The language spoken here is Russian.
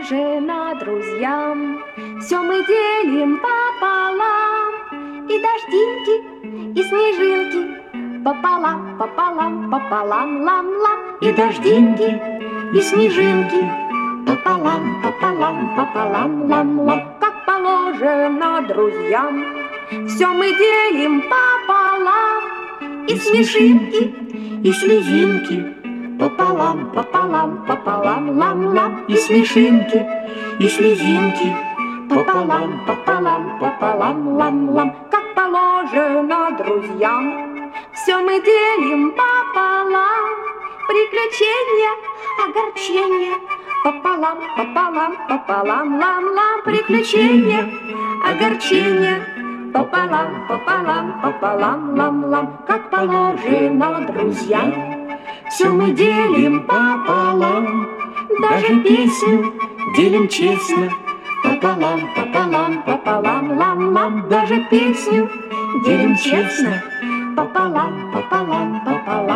положено друзьям. Все мы делим пополам, и дождинки, и снежинки пополам, пополам, пополам, лам-лам. И дождинки, и снежинки пополам, пополам, пополам, лам-лам. Как положено друзьям, все мы делим пополам, и смешинки, и слезинки пополам, пополам, пополам, лам-лам. И смешинки, и слезинки пополам, пополам, пополам, лам-лам. Как положено друзьям, все мы делим пополам. Приключения, огорчения пополам, пополам, пополам, лам-лам. Приключения, огорчения пополам, пополам, пополам, лам-лам. Как положено друзьям, все мы делим пополам. Даже песню делим честно пополам, пополам, пополам, лам-лам. Даже песню делим честно пополам, пополам, пополам.